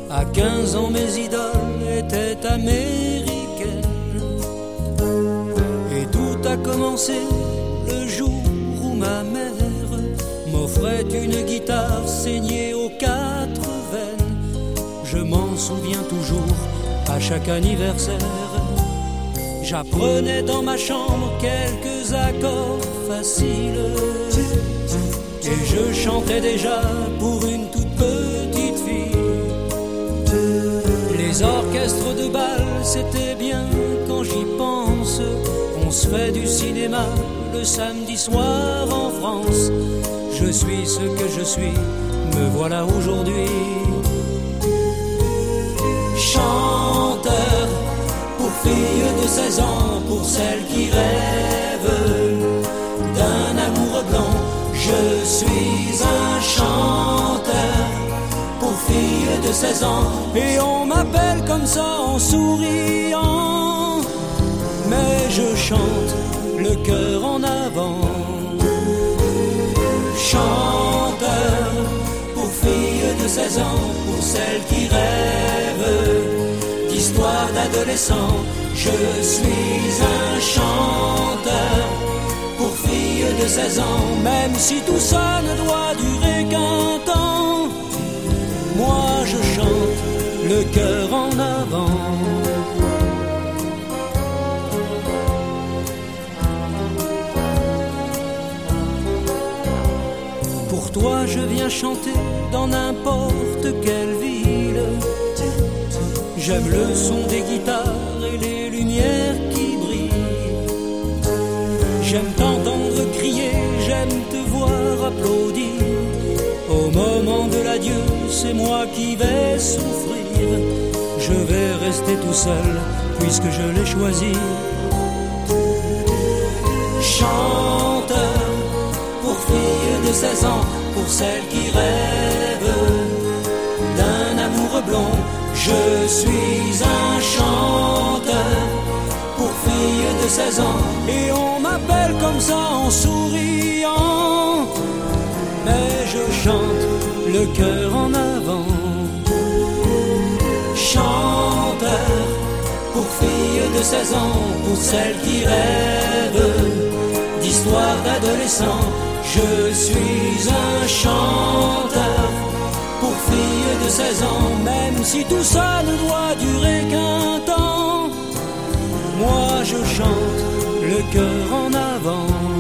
À 15 ans, mes idoles étaient américaines. Et tout a commencé le jour où ma mère m'offrait une guitare saignée aux 4 veines. Je m'en souviens toujours, à chaque anniversaire, j'apprenais dans ma chambre quelques accords faciles. Et je chantais déjà pour une toute petite fille. Les orchestres de bal, c'était bien quand j'y pense. On se fait du cinéma le samedi soir en France. Je suis ce que je suis, me voilà aujourd'hui. Chanteur pour filles de 16 ans, pour celles qui rêvent d'un amour blanc. Je suis un chanteur pour filles de 16 ans. Et on m'appelle comme ça en souriant. Mais je chante le cœur en avant. Chanteur pour filles de 16 ans, pour celles qui rêvent d'histoire d'adolescent. Je suis un chanteur pour filles de 16 ans. Même si tout ça ne doit durer qu'un temps, moi je chante le cœur en avant. Pour toi je viens chanter dans n'importe quelle ville. J'aime le son des guitares et les lumières qui brillent. J'aime t'entendre crier, j'aime te voir applaudir. Au moment de l'adieu, c'est moi qui vais souffrir. Je vais rester tout seul puisque je l'ai choisi. Chanteur pour filles de 16 ans, pour celles qui rêvent d'un amour blond. Je suis un chanteur pour filles de 16 ans. Et on m'appelle comme ça en souriant. Mais je chante le cœur en avant. Chanteur pour filles de 16 ans, pour celles qui rêvent d'histoire d'adolescent. Je suis un chanteur pour filles de 16 ans. Même si tout ça ne doit durer qu'un temps, moi je chante le cœur en avant.